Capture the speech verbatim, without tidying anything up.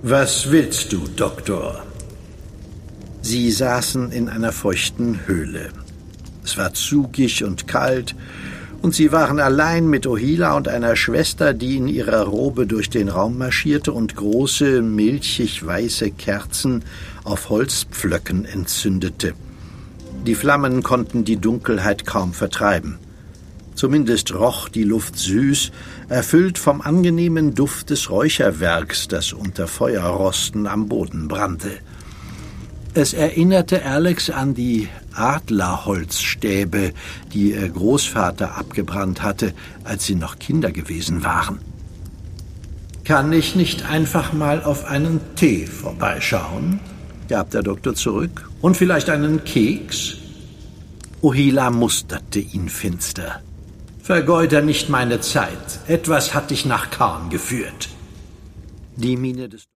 Was willst du, Doktor? Sie saßen in einer feuchten Höhle. Es war zugig und kalt, und sie waren allein mit Ohila und einer Schwester, die in ihrer Robe durch den Raum marschierte und große, milchig-weiße Kerzen auf Holzpflöcken entzündete. Die Flammen konnten die Dunkelheit kaum vertreiben. Zumindest roch die Luft süß, erfüllt vom angenehmen Duft des Räucherwerks, das unter Feuerrosten am Boden brannte. Es erinnerte Alex an die Adlerholzstäbe, die ihr Großvater abgebrannt hatte, als sie noch Kinder gewesen waren. »Kann ich nicht einfach mal auf einen Tee vorbeischauen?« gab der Doktor zurück. »Und vielleicht einen Keks?« Ohila musterte ihn finster. »Vergeuder nicht meine Zeit. Etwas hat dich nach Karn geführt.« Die Miene des